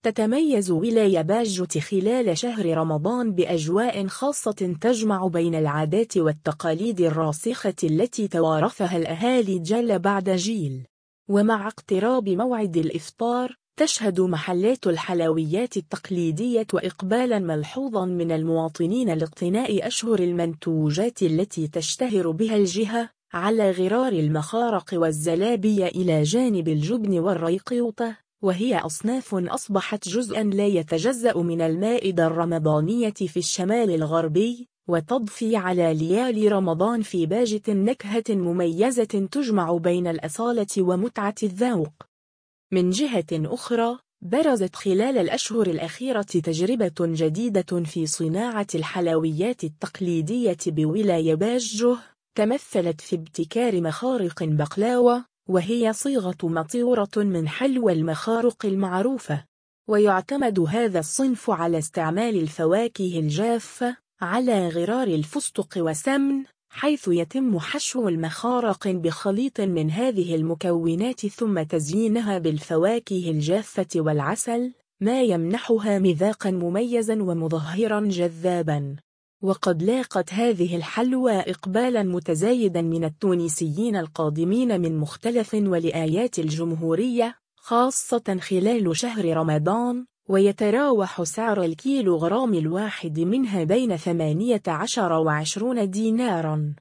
تتميز ولاية باجة خلال شهر رمضان بأجواء خاصة تجمع بين العادات والتقاليد الراسخة التي توارثها الأهالي جيل بعد جيل. ومع اقتراب موعد الإفطار، تشهد محلات الحلويات التقليدية إقبالاً ملحوظاً من المواطنين لاقتناء أشهر المنتوجات التي تشتهر بها الجهة، على غرار المخارق والزلابية إلى جانب الجبن والريقوطة، وهي أصناف أصبحت جزءاً لا يتجزأ من المائدة الرمضانية في الشمال الغربي، وتضفي على ليالي رمضان في باجة نكهة مميزة تجمع بين الأصالة ومتعة الذوق. من جهة أخرى، برزت خلال الأشهر الأخيرة تجربة جديدة في صناعة الحلويات التقليدية بولاية باجة، تمثلت في ابتكار مخارق بقلاوة، وهي صيغة مطورة من حلوى المخارق المعروفة. ويعتمد هذا الصنف على استعمال الفواكه الجافة على غرار الفستق وسمن، حيث يتم حشو المخارق بخليط من هذه المكونات ثم تزيينها بالفواكه الجافة والعسل، ما يمنحها مذاقا مميزا ومظهرا جذابا. وقد لاقت هذه الحلوى إقبالا متزايدا من التونسيين القادمين من مختلف ولايات الجمهورية، خاصة خلال شهر رمضان، ويتراوح سعر الكيلوغرام الواحد منها بين 18 و20 ديناراً.